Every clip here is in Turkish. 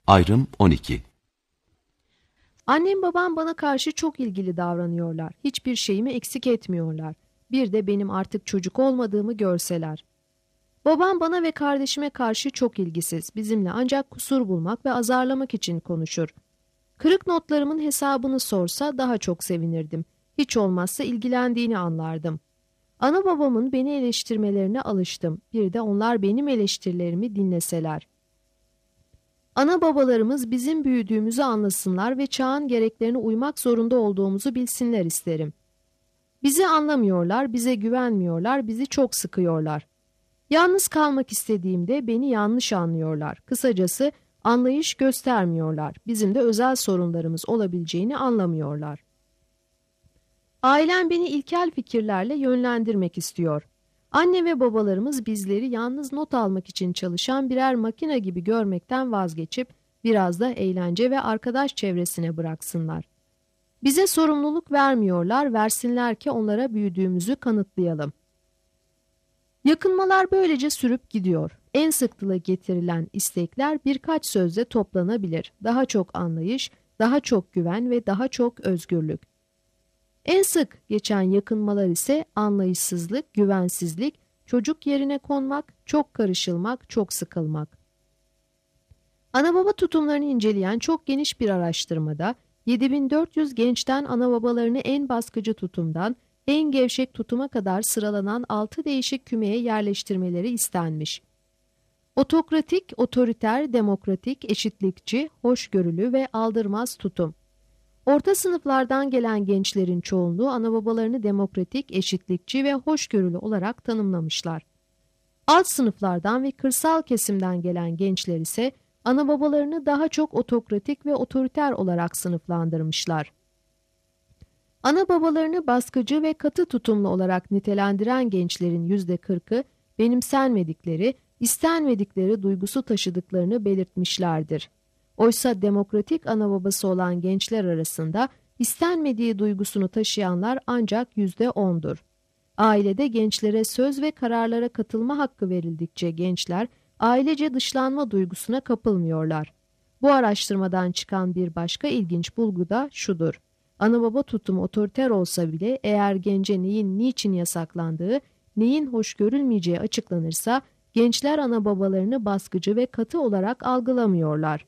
Ayrım 12. Annem babam bana karşı çok ilgili davranıyorlar. Hiçbir şeyimi eksik etmiyorlar. Bir de benim artık çocuk olmadığımı görseler. Babam bana ve kardeşime karşı çok ilgisiz. Bizimle ancak kusur bulmak ve azarlamak için konuşur. Kırık notlarımın hesabını sorsa daha çok sevinirdim. Hiç olmazsa ilgilendiğini anlardım. Ana babamın beni eleştirmelerine alıştım. Bir de onlar benim eleştirilerimi dinleseler. Ana babalarımız bizim büyüdüğümüzü anlasınlar ve çağın gereklerine uymak zorunda olduğumuzu bilsinler isterim. Bizi anlamıyorlar, bize güvenmiyorlar, bizi çok sıkıyorlar. Yalnız kalmak istediğimde beni yanlış anlıyorlar. Kısacası anlayış göstermiyorlar. Bizim de özel sorunlarımız olabileceğini anlamıyorlar. Ailem beni ilkel fikirlerle yönlendirmek istiyor. Anne ve babalarımız bizleri yalnız not almak için çalışan birer makine gibi görmekten vazgeçip biraz da eğlence ve arkadaş çevresine bıraksınlar. Bize sorumluluk vermiyorlar, versinler ki onlara büyüdüğümüzü kanıtlayalım. Yakınmalar böylece sürüp gidiyor. En sık dile getirilen istekler birkaç sözle toplanabilir. Daha çok anlayış, daha çok güven ve daha çok özgürlük. En sık geçen yakınmalar ise anlayışsızlık, güvensizlik, çocuk yerine konmak, çok karışılmak, çok sıkılmak. Ana baba tutumlarını inceleyen çok geniş bir araştırmada 7400 gençten ana babalarını en baskıcı tutumdan en gevşek tutuma kadar sıralanan 6 değişik kümeye yerleştirmeleri istenmiş. Otokratik, otoriter, demokratik, eşitlikçi, hoşgörülü ve aldırmaz tutum. Orta sınıflardan gelen gençlerin çoğunluğu anababalarını demokratik, eşitlikçi ve hoşgörülü olarak tanımlamışlar. Alt sınıflardan ve kırsal kesimden gelen gençler ise anababalarını daha çok otokratik ve otoriter olarak sınıflandırmışlar. Anababalarını baskıcı ve katı tutumlu olarak nitelendiren gençlerin %40'ı benimsenmedikleri, istenmedikleri duygusu taşıdıklarını belirtmişlerdir. Oysa demokratik anababası olan gençler arasında istenmediği duygusunu taşıyanlar ancak %10'dur. Ailede gençlere söz ve kararlara katılma hakkı verildikçe gençler ailece dışlanma duygusuna kapılmıyorlar. Bu araştırmadan çıkan bir başka ilginç bulgu da şudur. Anababa tutumu otoriter olsa bile eğer gence neyin niçin yasaklandığı, neyin hoş görülmeyeceği açıklanırsa gençler anababalarını baskıcı ve katı olarak algılamıyorlar.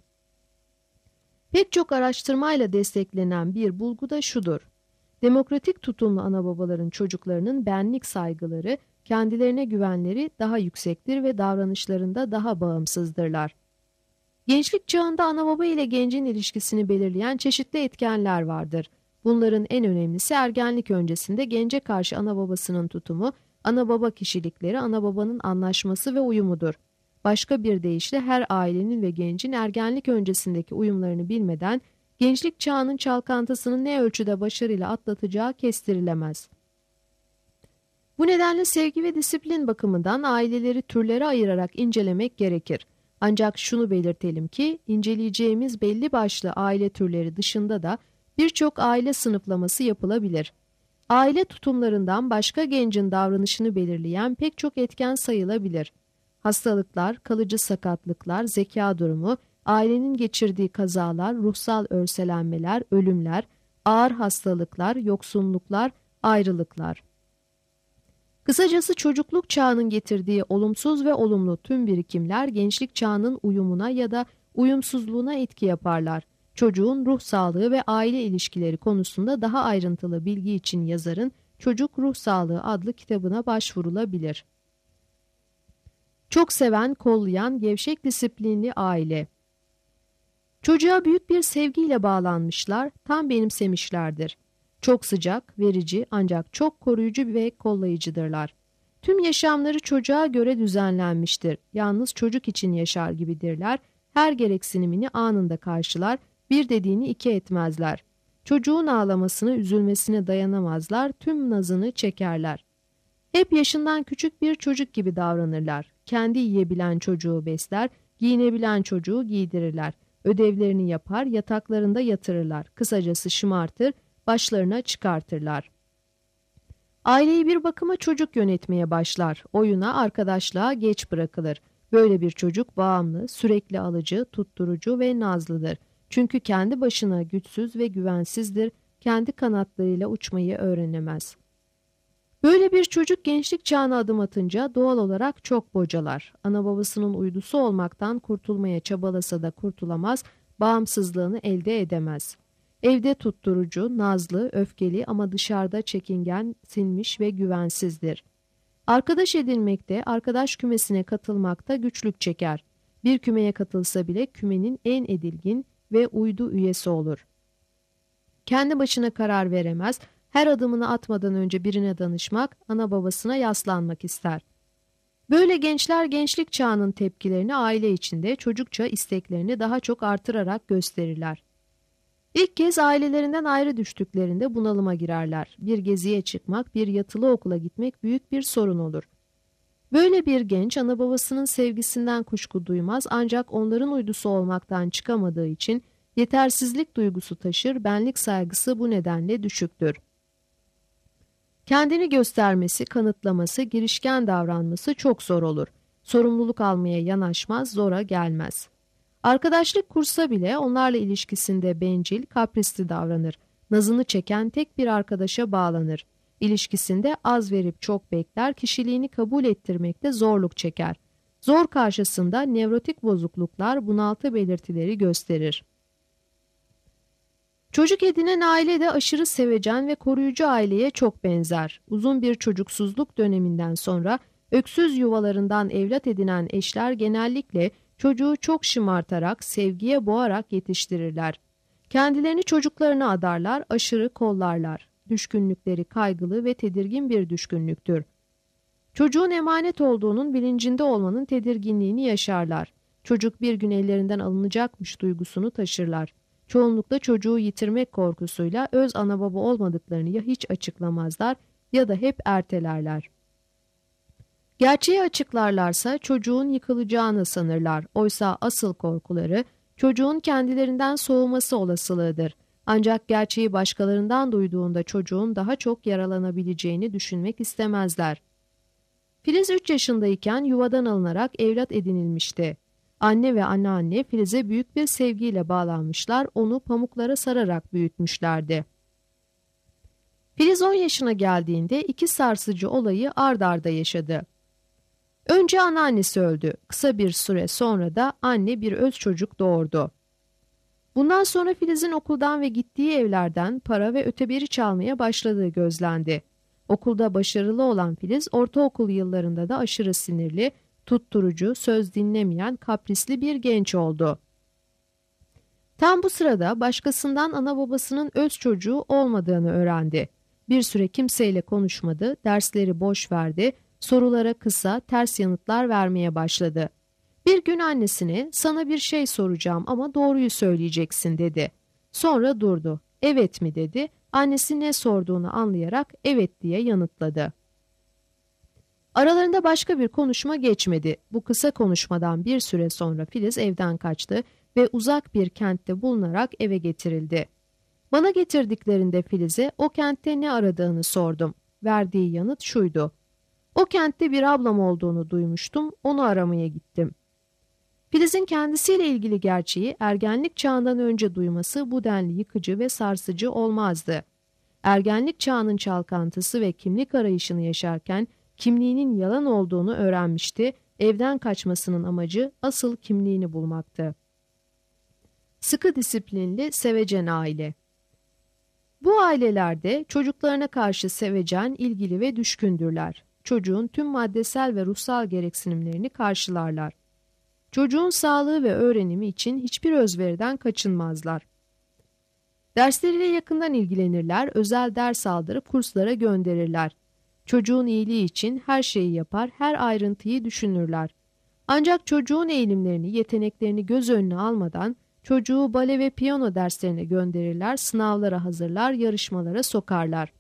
Pek çok araştırmayla desteklenen bir bulgu da şudur. Demokratik tutumlu anababaların çocuklarının benlik saygıları, kendilerine güvenleri daha yüksektir ve davranışlarında daha bağımsızdırlar. Gençlik çağında anababa ile gencin ilişkisini belirleyen çeşitli etkenler vardır. Bunların en önemlisi ergenlik öncesinde gence karşı anababasının tutumu, anababa kişilikleri, anababanın anlaşması ve uyumudur. Başka bir deyişle her ailenin ve gencin ergenlik öncesindeki uyumlarını bilmeden gençlik çağının çalkantısını ne ölçüde başarıyla atlatacağı kestirilemez. Bu nedenle sevgi ve disiplin bakımından aileleri türlere ayırarak incelemek gerekir. Ancak şunu belirtelim ki inceleyeceğimiz belli başlı aile türleri dışında da birçok aile sınıflaması yapılabilir. Aile tutumlarından başka gencin davranışını belirleyen pek çok etken sayılabilir. Hastalıklar, kalıcı sakatlıklar, zeka durumu, ailenin geçirdiği kazalar, ruhsal örselenmeler, ölümler, ağır hastalıklar, yoksunluklar, ayrılıklar. Kısacası çocukluk çağının getirdiği olumsuz ve olumlu tüm birikimler gençlik çağının uyumuna ya da uyumsuzluğuna etki yaparlar. Çocuğun ruh sağlığı ve aile ilişkileri konusunda daha ayrıntılı bilgi için yazarın Çocuk Ruh Sağlığı adlı kitabına başvurulabilir. Çok seven, kollayan, gevşek disiplinli aile. Çocuğa büyük bir sevgiyle bağlanmışlar, tam benimsemişlerdir. Çok sıcak, verici ancak çok koruyucu ve kollayıcıdırlar. Tüm yaşamları çocuğa göre düzenlenmiştir. Yalnız çocuk için yaşar gibidirler. Her gereksinimini anında karşılar, bir dediğini iki etmezler. Çocuğun ağlamasını, üzülmesine dayanamazlar, tüm nazını çekerler. Hep yaşından küçük bir çocuk gibi davranırlar. Kendi yiyebilen çocuğu besler, giyinebilen çocuğu giydirirler. Ödevlerini yapar, yataklarında yatırırlar. Kısacası şımartır, başlarına çıkartırlar. Aileyi bir bakıma çocuk yönetmeye başlar. Oyuna, arkadaşlığa geç bırakılır. Böyle bir çocuk bağımlı, sürekli alıcı, tutturucu ve nazlıdır. Çünkü kendi başına güçsüz ve güvensizdir, kendi kanatlarıyla uçmayı öğrenemez. Böyle bir çocuk gençlik çağına adım atınca doğal olarak çok bocalar. Ana babasının uydusu olmaktan kurtulmaya çabalasa da kurtulamaz, bağımsızlığını elde edemez. Evde tutturucu, nazlı, öfkeli ama dışarıda çekingen, sinmiş ve güvensizdir. Arkadaş edinmekte, arkadaş kümesine katılmakta güçlük çeker. Bir kümeye katılsa bile kümenin en edilgin ve uydu üyesi olur. Kendi başına karar veremez, her adımını atmadan önce birine danışmak, ana babasına yaslanmak ister. Böyle gençler gençlik çağının tepkilerini aile içinde çocukça isteklerini daha çok artırarak gösterirler. İlk kez ailelerinden ayrı düştüklerinde bunalıma girerler. Bir geziye çıkmak, bir yatılı okula gitmek büyük bir sorun olur. Böyle bir genç ana babasının sevgisinden kuşku duymaz ancak onların uydusu olmaktan çıkamadığı için yetersizlik duygusu taşır, benlik saygısı bu nedenle düşüktür. Kendini göstermesi, kanıtlaması, girişken davranması çok zor olur. Sorumluluk almaya yanaşmaz, zora gelmez. Arkadaşlık kursa bile onlarla ilişkisinde bencil, kaprisli davranır. Nazını çeken tek bir arkadaşa bağlanır. İlişkisinde az verip çok bekler, kişiliğini kabul ettirmekte zorluk çeker. Zor karşısında nevrotik bozukluklar, bunaltı belirtileri gösterir. Çocuk edinen aile de aşırı sevecen ve koruyucu aileye çok benzer. Uzun bir çocuksuzluk döneminden sonra öksüz yuvalarından evlat edinen eşler genellikle çocuğu çok şımartarak, sevgiye boğarak yetiştirirler. Kendilerini çocuklarına adarlar, aşırı kollarlar. Düşkünlükleri kaygılı ve tedirgin bir düşkünlüktür. Çocuğun emanet olduğunun bilincinde olmanın tedirginliğini yaşarlar. Çocuk bir gün ellerinden alınacakmış duygusunu taşırlar. Çoğunlukla çocuğu yitirmek korkusuyla öz ana baba olmadıklarını ya hiç açıklamazlar ya da hep ertelerler. Gerçeği açıklarlarsa çocuğun yıkılacağını sanırlar. Oysa asıl korkuları çocuğun kendilerinden soğuması olasılığıdır. Ancak gerçeği başkalarından duyduğunda çocuğun daha çok yaralanabileceğini düşünmek istemezler. Filiz 3 yaşındayken yuvadan alınarak evlat edinilmişti. Anne ve anneanne Filiz'e büyük bir sevgiyle bağlanmışlar, onu pamuklara sararak büyütmüşlerdi. Filiz 10 yaşına geldiğinde iki sarsıcı olayı ard arda yaşadı. Önce anneannesi öldü. Kısa bir süre sonra da anne bir öz çocuk doğurdu. Bundan sonra Filiz'in okuldan ve gittiği evlerden para ve öteberi çalmaya başladığı gözlendi. Okulda başarılı olan Filiz, ortaokul yıllarında da aşırı sinirli, tutturucu, söz dinlemeyen, kaprisli bir genç oldu. Tam bu sırada başkasından ana babasının öz çocuğu olmadığını öğrendi. Bir süre kimseyle konuşmadı, dersleri boş verdi, sorulara kısa, ters yanıtlar vermeye başladı. Bir gün annesine "Sana bir şey soracağım ama doğruyu söyleyeceksin." dedi. Sonra durdu. "Evet mi?" dedi. Annesi ne sorduğunu anlayarak "Evet" diye yanıtladı. Aralarında başka bir konuşma geçmedi. Bu kısa konuşmadan bir süre sonra Filiz evden kaçtı ve uzak bir kentte bulunarak eve getirildi. Bana getirdiklerinde Filiz'e o kentte ne aradığını sordum. Verdiği yanıt şuydu: "O kentte bir ablam olduğunu duymuştum, onu aramaya gittim." Filiz'in kendisiyle ilgili gerçeği ergenlik çağından önce duyması bu denli yıkıcı ve sarsıcı olmazdı. Ergenlik çağının çalkantısı ve kimlik arayışını yaşarken kimliğinin yalan olduğunu öğrenmişti, evden kaçmasının amacı asıl kimliğini bulmaktı. Sıkı disiplinli, sevecen aile. Bu ailelerde çocuklarına karşı sevecen, ilgili ve düşkündürler. Çocuğun tüm maddesel ve ruhsal gereksinimlerini karşılarlar. Çocuğun sağlığı ve öğrenimi için hiçbir özveriden kaçınmazlar. Dersleriyle yakından ilgilenirler, özel ders aldırıp kurslara gönderirler. Çocuğun iyiliği için her şeyi yapar, her ayrıntıyı düşünürler. Ancak çocuğun eğilimlerini, yeteneklerini göz önüne almadan çocuğu bale ve piyano derslerine gönderirler, sınavlara hazırlar, yarışmalara sokarlar.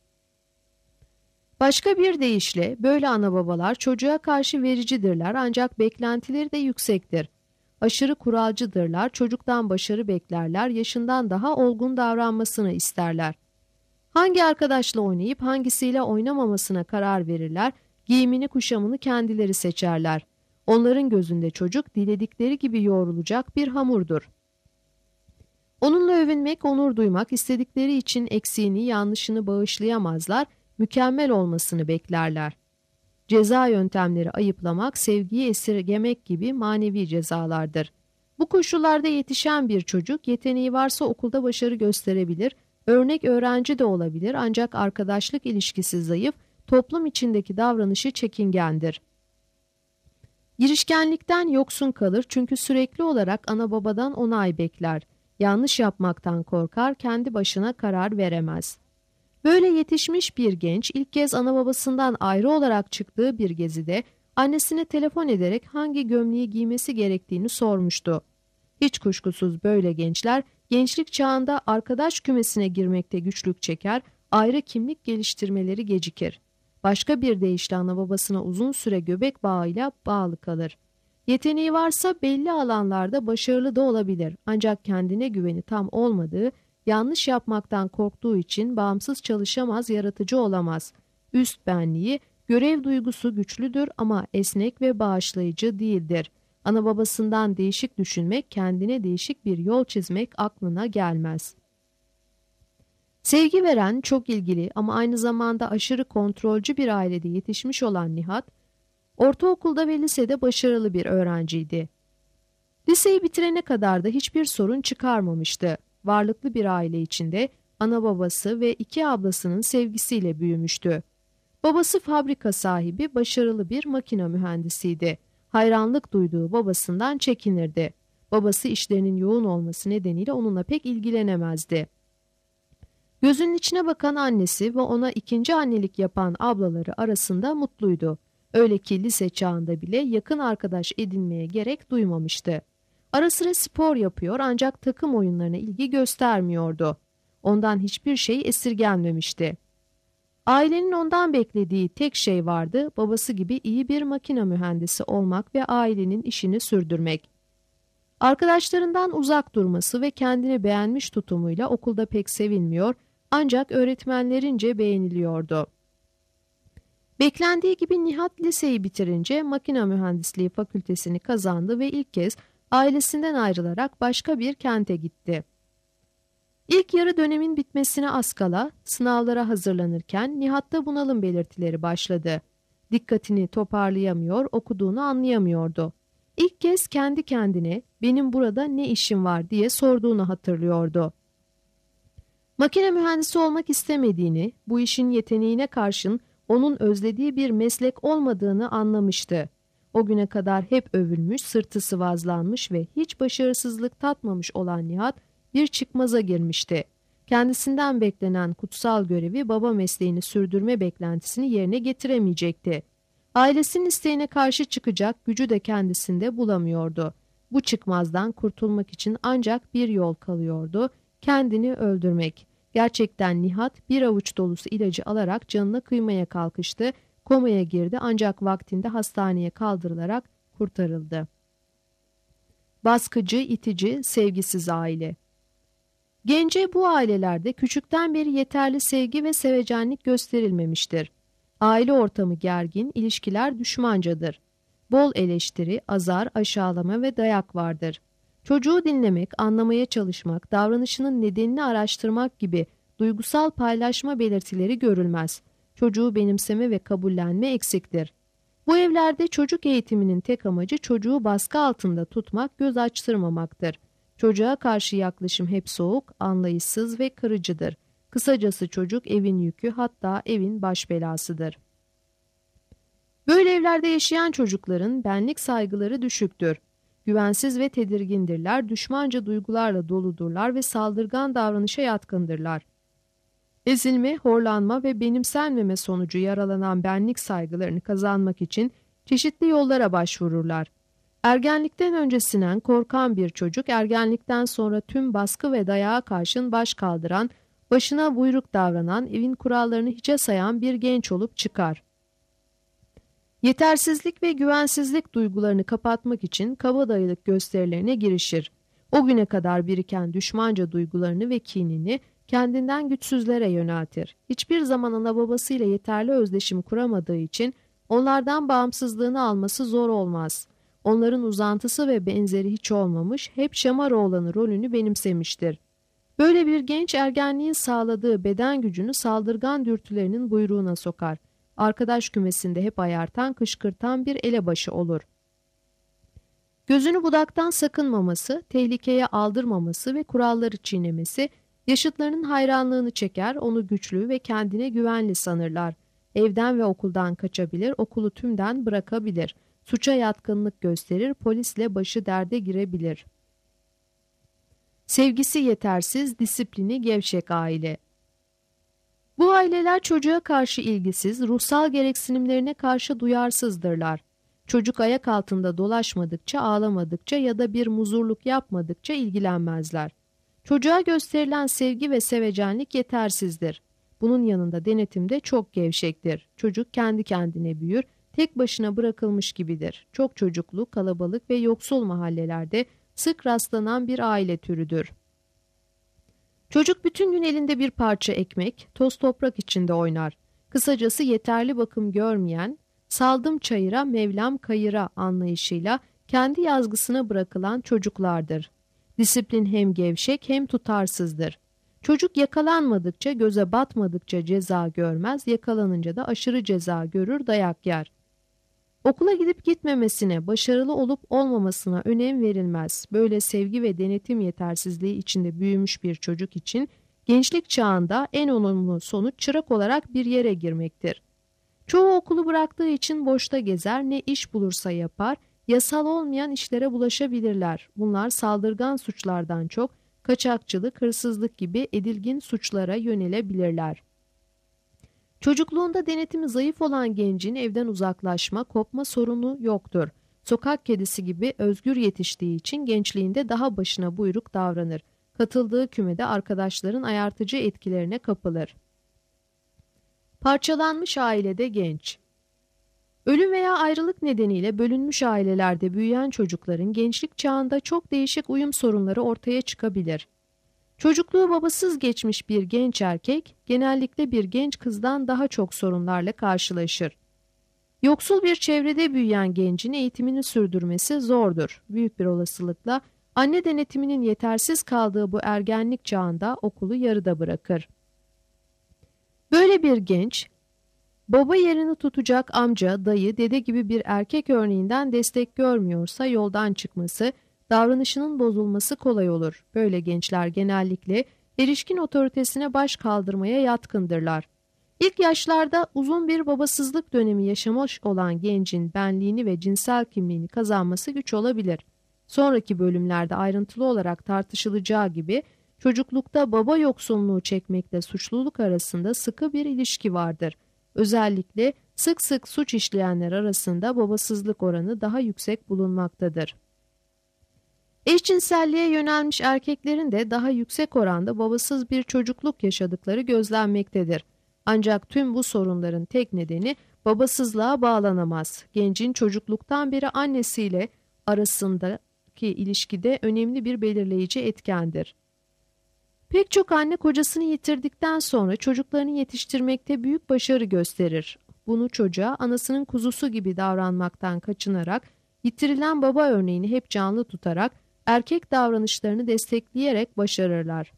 Başka bir deyişle böyle ana babalar çocuğa karşı vericidirler ancak beklentileri de yüksektir. Aşırı kuralcıdırlar, çocuktan başarı beklerler, yaşından daha olgun davranmasını isterler. Hangi arkadaşla oynayıp hangisiyle oynamamasına karar verirler, giyimini kuşamını kendileri seçerler. Onların gözünde çocuk diledikleri gibi yoğrulacak bir hamurdur. Onunla övünmek, onur duymak, istedikleri için eksiğini, yanlışını bağışlayamazlar, mükemmel olmasını beklerler. Ceza yöntemleri ayıplamak, sevgiyi esirgemek gibi manevi cezalardır. Bu koşullarda yetişen bir çocuk, yeteneği varsa okulda başarı gösterebilir, örnek öğrenci de olabilir ancak arkadaşlık ilişkisi zayıf, toplum içindeki davranışı çekingendir. Girişkenlikten yoksun kalır çünkü sürekli olarak ana babadan onay bekler. Yanlış yapmaktan korkar, kendi başına karar veremez. Böyle yetişmiş bir genç ilk kez ana babasından ayrı olarak çıktığı bir gezide annesine telefon ederek hangi gömleği giymesi gerektiğini sormuştu. Hiç kuşkusuz böyle gençler gençlik çağında arkadaş kümesine girmekte güçlük çeker, ayrı kimlik geliştirmeleri gecikir. Başka bir deyişle ana babasına uzun süre göbek bağıyla bağlı kalır. Yeteneği varsa belli alanlarda başarılı da olabilir ancak kendine güveni tam olmadığı, yanlış yapmaktan korktuğu için bağımsız çalışamaz, yaratıcı olamaz. Üst benliği, görev duygusu güçlüdür ama esnek ve bağışlayıcı değildir. Ana babasından değişik düşünmek, kendine değişik bir yol çizmek aklına gelmez. Sevgi veren, çok ilgili ama aynı zamanda aşırı kontrolcü bir ailede yetişmiş olan Nihat, ortaokulda ve lisede başarılı bir öğrenciydi. Liseyi bitirene kadar da hiçbir sorun çıkarmamıştı. Varlıklı bir aile içinde ana babası ve iki ablasının sevgisiyle büyümüştü. Babası fabrika sahibi, başarılı bir makine mühendisiydi. Hayranlık duyduğu babasından çekinirdi. Babası işlerinin yoğun olması nedeniyle onunla pek ilgilenemezdi. Gözünün içine bakan annesi ve ona ikinci annelik yapan ablaları arasında mutluydu. Öyle ki lise çağında bile yakın arkadaş edinmeye gerek duymamıştı. Ara sıra spor yapıyor ancak takım oyunlarına ilgi göstermiyordu. Ondan hiçbir şey esirgenmemişti. Ailenin ondan beklediği tek şey vardı, babası gibi iyi bir makine mühendisi olmak ve ailenin işini sürdürmek. Arkadaşlarından uzak durması ve kendini beğenmiş tutumuyla okulda pek sevilmiyor ancak öğretmenlerince beğeniliyordu. Beklendiği gibi Nihat liseyi bitirince makine mühendisliği fakültesini kazandı ve ilk kez ailesinden ayrılarak başka bir kente gitti. İlk yarı dönemin bitmesine az kala sınavlara hazırlanırken Nihat'ta bunalım belirtileri başladı. Dikkatini toparlayamıyor, okuduğunu anlayamıyordu. İlk kez kendi kendine benim burada ne işim var diye sorduğunu hatırlıyordu. Makine mühendisi olmak istemediğini, bu işin yeteneğine karşın onun özlediği bir meslek olmadığını anlamıştı. O güne kadar hep övülmüş, sırtı sıvazlanmış ve hiç başarısızlık tatmamış olan Nihat bir çıkmaza girmişti. Kendisinden beklenen kutsal görevi, baba mesleğini sürdürme beklentisini yerine getiremeyecekti. Ailesinin isteğine karşı çıkacak gücü de kendisinde bulamıyordu. Bu çıkmazdan kurtulmak için ancak bir yol kalıyordu, kendini öldürmek. Gerçekten Nihat bir avuç dolusu ilacı alarak canına kıymaya kalkıştı, komaya girdi ancak vaktinde hastaneye kaldırılarak kurtarıldı. Baskıcı, itici, sevgisiz aile. Gence bu ailelerde küçükten beri yeterli sevgi ve sevecenlik gösterilmemiştir. Aile ortamı gergin, ilişkiler düşmancadır. Bol eleştiri, azar, aşağılama ve dayak vardır. Çocuğu dinlemek, anlamaya çalışmak, davranışının nedenini araştırmak gibi duygusal paylaşma belirtileri görülmez. Çocuğu benimseme ve kabullenme eksiktir. Bu evlerde çocuk eğitiminin tek amacı çocuğu baskı altında tutmak, göz açtırmamaktır. Çocuğa karşı yaklaşım hep soğuk, anlayışsız ve kırıcıdır. Kısacası çocuk evin yükü, hatta evin baş belasıdır. Böyle evlerde yaşayan çocukların benlik saygıları düşüktür. Güvensiz ve tedirgindirler, düşmanca duygularla doludurlar ve saldırgan davranışa yatkındırlar. Ezilme, horlanma ve benimsenmeme sonucu yaralanan benlik saygılarını kazanmak için çeşitli yollara başvururlar. Ergenlikten öncesinden korkan bir çocuk, ergenlikten sonra tüm baskı ve dayağa karşın baş kaldıran, başına buyruk davranan, evin kurallarını hiçe sayan bir genç olup çıkar. Yetersizlik ve güvensizlik duygularını kapatmak için kabadayılık gösterilerine girişir. O güne kadar biriken düşmanca duygularını ve kinini kendinden güçsüzlere yöneltir. Hiçbir zaman ana babasıyla yeterli özdeşim kuramadığı için onlardan bağımsızlığını alması zor olmaz. onların uzantısı ve benzeri hiç olmamış, hep şamaroğlanı rolünü benimsemiştir. Böyle bir genç ergenliğin sağladığı beden gücünü saldırgan dürtülerinin buyruğuna sokar. Arkadaş kümesinde hep ayartan, kışkırtan bir elebaşı olur. Gözünü budaktan sakınmaması, tehlikeye aldırmaması ve kuralları çiğnemesi, yaşıtlarının hayranlığını çeker, onu güçlü ve kendine güvenli sanırlar. Evden ve okuldan kaçabilir, okulu tümden bırakabilir. Suça yatkınlık gösterir, polisle başı derde girebilir. Sevgisi yetersiz, disiplini gevşek aile. Bu aileler çocuğa karşı ilgisiz, ruhsal gereksinimlerine karşı duyarsızdırlar. Çocuk ayak altında dolaşmadıkça, ağlamadıkça ya da bir muzurluk yapmadıkça ilgilenmezler. Çocuğa gösterilen sevgi ve sevecenlik yetersizdir. Bunun yanında denetim de çok gevşektir. Çocuk kendi kendine büyür, tek başına bırakılmış gibidir. Çok çocuklu, kalabalık ve yoksul mahallelerde sık rastlanan bir aile türüdür. Çocuk bütün gün elinde bir parça ekmek, toz toprak içinde oynar. Kısacası yeterli bakım görmeyen, saldım çayıra Mevlam kayıra anlayışıyla kendi yazgısına bırakılan çocuklardır. Disiplin hem gevşek hem tutarsızdır. Çocuk yakalanmadıkça, göze batmadıkça ceza görmez, yakalanınca da aşırı ceza görür, dayak yer. Okula gidip gitmemesine, başarılı olup olmamasına önem verilmez. Böyle sevgi ve denetim yetersizliği içinde büyümüş bir çocuk için gençlik çağında en olumlu sonuç çırak olarak bir yere girmektir. Çoğu okulu bıraktığı için boşta gezer, ne iş bulursa yapar, yasal olmayan işlere bulaşabilirler. Bunlar saldırgan suçlardan çok kaçakçılık, hırsızlık gibi edilgin suçlara yönelebilirler. Çocukluğunda denetimi zayıf olan gencin evden uzaklaşma, kopma sorunu yoktur. Sokak kedisi gibi özgür yetiştiği için gençliğinde daha başına buyruk davranır. Katıldığı kümede arkadaşların ayartıcı etkilerine kapılır. Parçalanmış ailede genç. Ölüm veya ayrılık nedeniyle bölünmüş ailelerde büyüyen çocukların gençlik çağında çok değişik uyum sorunları ortaya çıkabilir. Çocukluğu babasız geçmiş bir genç erkek, genellikle bir genç kızdan daha çok sorunlarla karşılaşır. Yoksul bir çevrede büyüyen gencin eğitimini sürdürmesi zordur. Büyük bir olasılıkla anne denetiminin yetersiz kaldığı bu ergenlik çağında okulu yarıda bırakır. Böyle bir genç, baba yerini tutacak amca, dayı, dede gibi bir erkek örneğinden destek görmüyorsa yoldan çıkması, davranışının bozulması kolay olur. Böyle gençler genellikle erişkin otoritesine baş kaldırmaya yatkındırlar. İlk yaşlarda uzun bir babasızlık dönemi yaşamış olan gencin benliğini ve cinsel kimliğini kazanması güç olabilir. Sonraki bölümlerde ayrıntılı olarak tartışılacağı gibi çocuklukta baba yoksunluğu çekmekle suçluluk arasında sıkı bir ilişki vardır. Özellikle sık sık suç işleyenler arasında babasızlık oranı daha yüksek bulunmaktadır. Eşcinselliğe yönelmiş erkeklerin de daha yüksek oranda babasız bir çocukluk yaşadıkları gözlenmektedir. Ancak tüm bu sorunların tek nedeni babasızlığa bağlanamaz. Gencin çocukluktan beri annesiyle arasındaki ilişkide önemli bir belirleyici etkendir. Pek çok anne kocasını yitirdikten sonra çocuklarını yetiştirmekte büyük başarı gösterir. Bunu çocuğa anasının kuzusu gibi davranmaktan kaçınarak, yitirilen baba örneğini hep canlı tutarak, erkek davranışlarını destekleyerek başarırlar.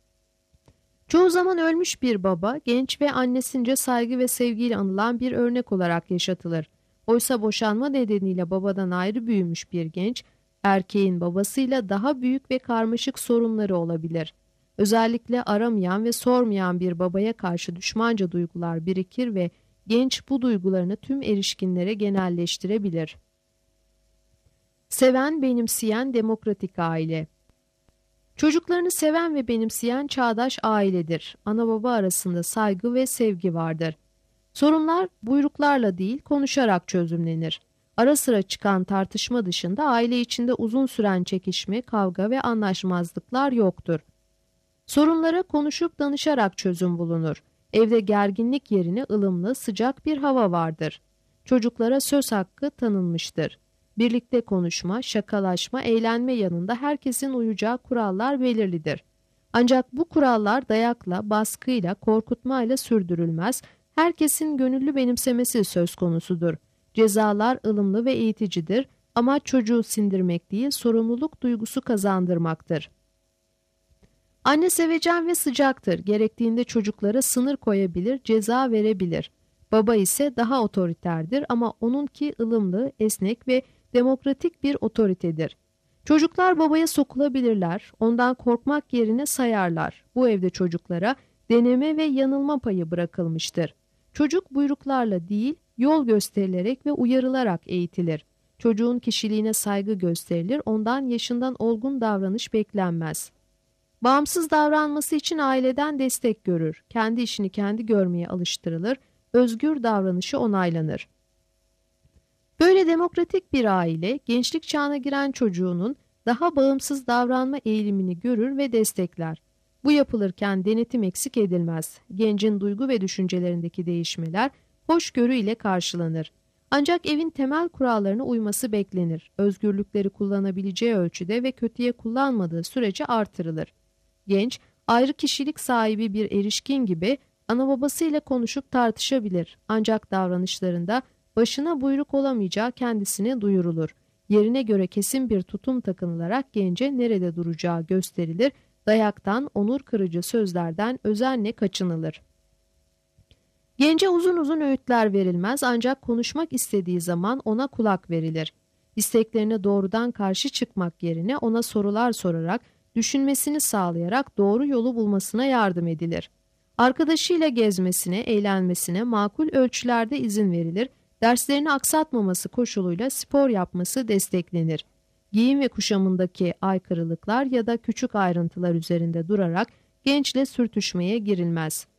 Çoğu zaman ölmüş bir baba, genç ve annesince saygı ve sevgiyle anılan bir örnek olarak yaşatılır. Oysa boşanma nedeniyle babadan ayrı büyümüş bir genç, erkeğin babasıyla daha büyük ve karmaşık sorunları olabilir. Özellikle aramayan ve sormayan bir babaya karşı düşmanca duygular birikir ve genç bu duygularını tüm erişkinlere genelleştirebilir. Seven, benimseyen demokratik aile. Çocuklarını seven ve benimseyen çağdaş ailedir. Ana baba arasında saygı ve sevgi vardır. Sorunlar buyruklarla değil, konuşarak çözümlenir. Ara sıra çıkan tartışma dışında aile içinde uzun süren çekişme, kavga ve anlaşmazlıklar yoktur. Sorunlara konuşup danışarak çözüm bulunur. Evde gerginlik yerine ılımlı, sıcak bir hava vardır. Çocuklara söz hakkı tanınmıştır. Birlikte konuşma, şakalaşma, eğlenme yanında herkesin uyacağı kurallar belirlidir. Ancak bu kurallar dayakla, baskıyla, korkutmayla sürdürülmez, herkesin gönüllü benimsemesi söz konusudur. Cezalar ılımlı ve eğiticidir Amaç çocuğu sindirmek değil, sorumluluk duygusu kazandırmaktır. Anne sevecen ve sıcaktır. Gerektiğinde çocuklara sınır koyabilir, ceza verebilir. Baba ise daha otoriterdir ama onunki ılımlı, esnek ve demokratik bir otoritedir. Çocuklar babaya sokulabilirler, ondan korkmak yerine sayarlar. Bu evde çocuklara deneme ve yanılma payı bırakılmıştır. Çocuk buyruklarla değil, yol gösterilerek ve uyarılarak eğitilir. Çocuğun kişiliğine saygı gösterilir, ondan yaşından olgun davranış beklenmez. Bağımsız davranması için aileden destek görür, kendi işini kendi görmeye alıştırılır, özgür davranışı onaylanır. Böyle demokratik bir aile, gençlik çağına giren çocuğunun daha bağımsız davranma eğilimini görür ve destekler. Bu yapılırken denetim eksik edilmez. Gencin duygu ve düşüncelerindeki değişmeler hoşgörü ile karşılanır. Ancak evin temel kurallarına uyması beklenir. Özgürlükleri kullanabileceği ölçüde ve kötüye kullanmadığı sürece artırılır. Genç, ayrı kişilik sahibi bir erişkin gibi ana babasıyla konuşup tartışabilir. Ancak davranışlarında başına buyruk olamayacağı kendisine duyurulur. Yerine göre kesin bir tutum takınılarak gence nerede duracağı gösterilir, dayaktan, onur kırıcı sözlerden özenle kaçınılır. Gence uzun uzun öğütler verilmez ancak konuşmak istediği zaman ona kulak verilir. İsteklerine doğrudan karşı çıkmak yerine ona sorular sorarak, düşünmesini sağlayarak doğru yolu bulmasına yardım edilir. Arkadaşıyla gezmesine, eğlenmesine makul ölçülerde izin verilir, derslerini aksatmaması koşuluyla spor yapması desteklenir. Giyim ve kuşamındaki aykırılıklar ya da küçük ayrıntılar üzerinde durarak gençle sürtüşmeye girilmez.